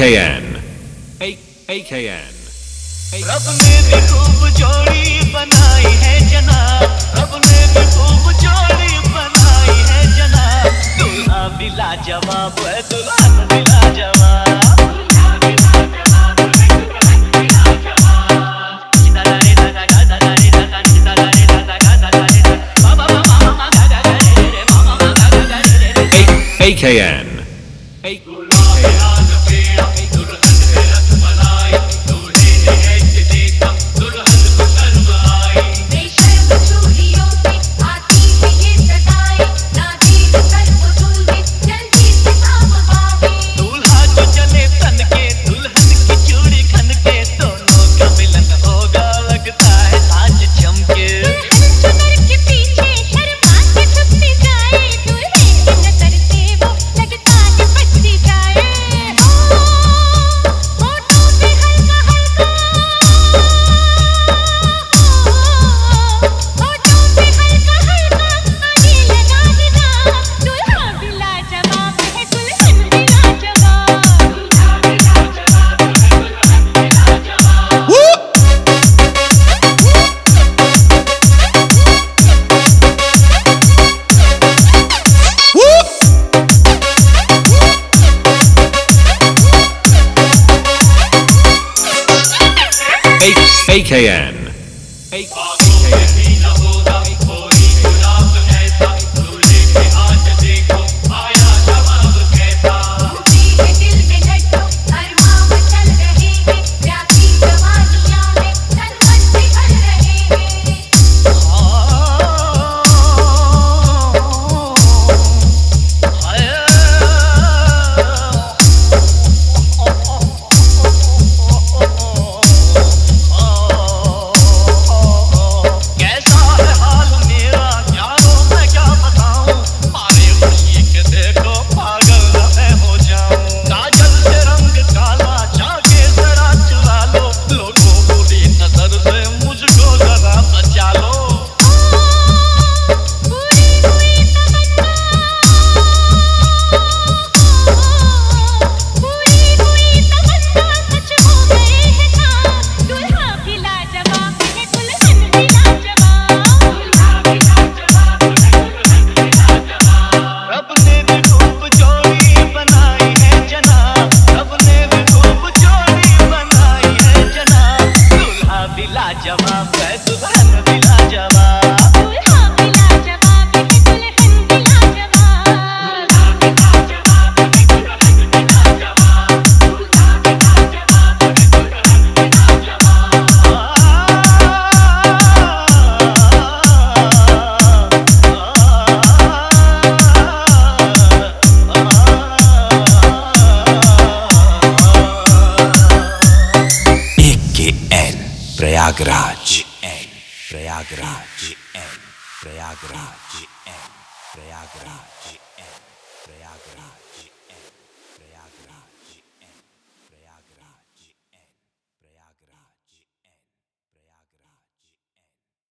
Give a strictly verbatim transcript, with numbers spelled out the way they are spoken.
K N. A K N. रब ने भी खूब जोड़ी बनाई है जनाब, रब ने भी खूब जोड़ी बनाई है जनाब। दूल्हा भी लाजवाब है, दुल्हन भी लाजवाब। A K N. A K N. A K N. A K N. लाजवाब है, दुल्हन भी लाजवाब। प्रयागराज प्रयागराज प्रयागराज प्रयागराज प्रयागराज